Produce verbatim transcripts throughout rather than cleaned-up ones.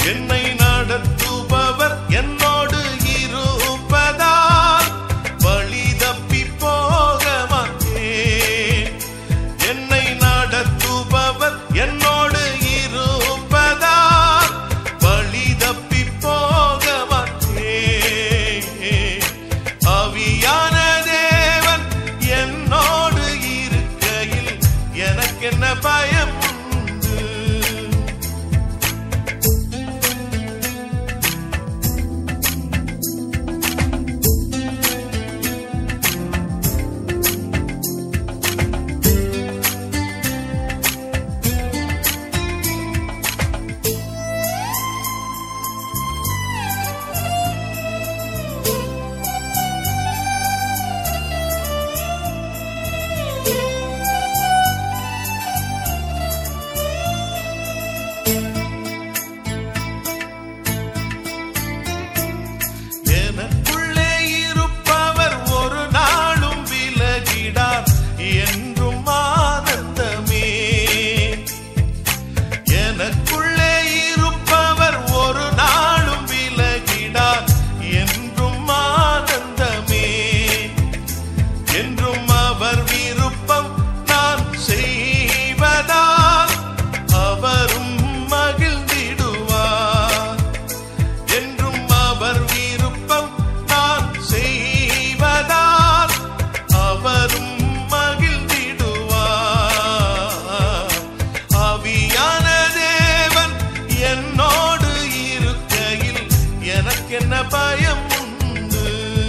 என்னை நடத்துபவர் என்னோடு இருப்பதால் வழி தப்பி போக மாட்டேன். என்னை நடத்துபவர் என்னோடு இருப்பதால் வழி தப்பி போக மாட்டேன். ஆவியான தேவன் என்னோடு இருக்கையில் எனக்கென்ன பயம்? எனக்குள்ளே இருப்பவர் ஒரு நாளும் விலகிடார் என்றும் ஆனந்தமே. எனக்குள்ளே இருப்பவர் ஒரு நாளும் விலகிடார் என்றும் ஆனந்தமே. என்றும் அவர் விருப்பம் நான் செய்வதால் அவரும் மகிழ்ந்திடுவார். என்றும் அவர் விருப்பம் நான் செய்வதால் அவரும் மகிழ்ந்திடுவார். ஆவியான தேவன் என்னோடு இருக்கையில் எனக்கென்ன பயம் உண்டு?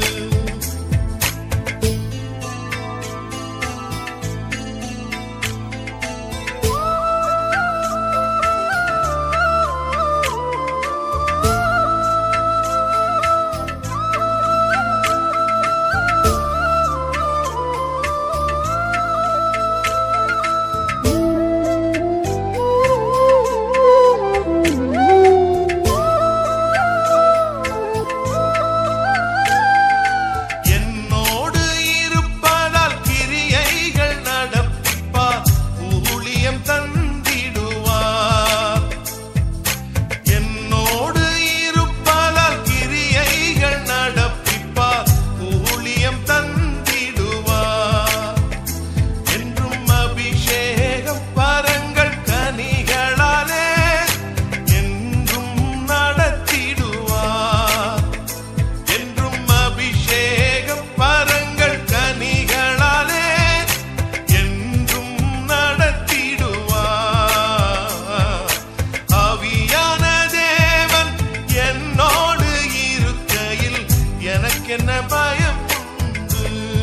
என்னோடு இருப்பதால் கிரியைகள் நடப்பிப்பார் ஊழியம் தந்திடுவார். என்னோடு இருப்பதால் கிரியைகள் நடப்பிப்பார் ஊழியம் தந்திடுவார். என்றும் அபிஷேகம் வரங்கள் கனிகளாலே என்றும் நடத்திடுவார். என்றும் அபிஷேகம் வரங்கள் கனிகளாலே என்றும் நடத்திடுவார். ஆவியான தேவன் என்னோடு இருக்கையில் எனக்கென்ன பயம் உண்டு?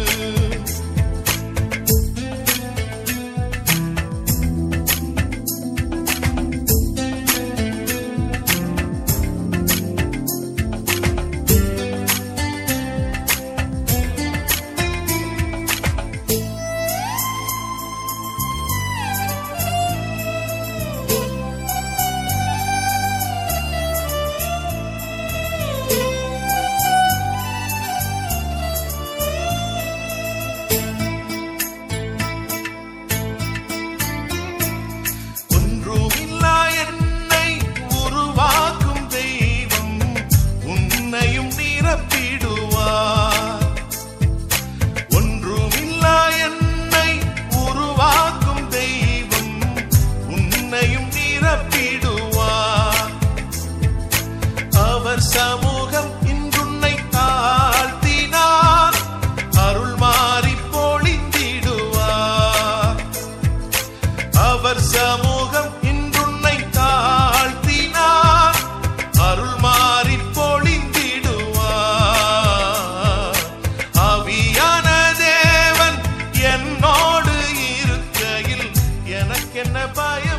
ஒன்றுமில்லா என்னை உருவாக்கும் தெய்வம் உன்னையும் நிரப்பிடுவார். ஒன்றுமில்லா என்னை உருவாக்கும் தெய்வம் உன்னையும் நிரப்பிடுவார். அவர் சமூகம் இன்றுன்னை தாழ்த்தினார் அருள் மாறி பொழிந்திடுவார். அவர் சமூகம் இன்றுன்னை தாழ்த்தினார் அருள் மாறி பொழிந்திடுவார். ஆவியான தேவன் என்னோடு இருக்கையில் எனக்கென்ன பயம்?